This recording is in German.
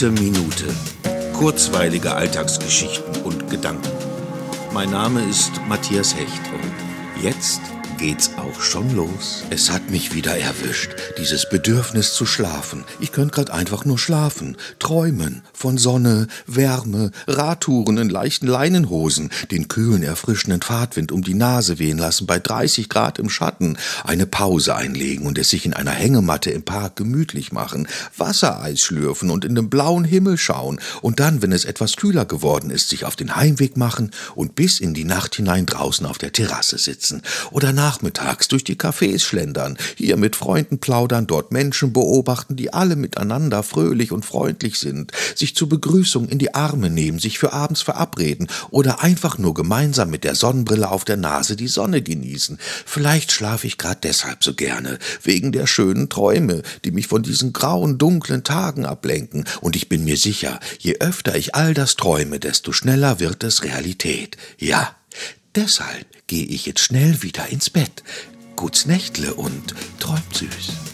Gute Minute. Kurzweilige Alltagsgeschichten und Gedanken. Mein Name ist Matthias Hecht und jetzt geht's auch schon los. Es hat mich wieder erwischt, dieses Bedürfnis zu schlafen. Ich könnte grad einfach nur schlafen, träumen von Sonne, Wärme, Radtouren in leichten Leinenhosen, den kühlen, erfrischenden Fahrtwind um die Nase wehen lassen bei 30 Grad im Schatten, eine Pause einlegen und es sich in einer Hängematte im Park gemütlich machen, Wassereis schlürfen und in den blauen Himmel schauen und dann, wenn es etwas kühler geworden ist, sich auf den Heimweg machen und bis in die Nacht hinein draußen auf der Terrasse sitzen oder nachmittags durch die Cafés schlendern, hier mit Freunden plaudern, dort Menschen beobachten, die alle miteinander fröhlich und freundlich sind, sich zur Begrüßung in die Arme nehmen, sich für abends verabreden oder einfach nur gemeinsam mit der Sonnenbrille auf der Nase die Sonne genießen. Vielleicht schlafe ich gerade deshalb so gerne, wegen der schönen Träume, die mich von diesen grauen, dunklen Tagen ablenken. Und ich bin mir sicher, je öfter ich all das träume, desto schneller wird es Realität. Ja, deshalb gehe ich jetzt schnell wieder ins Bett. Guts Nächtle und träumt süß.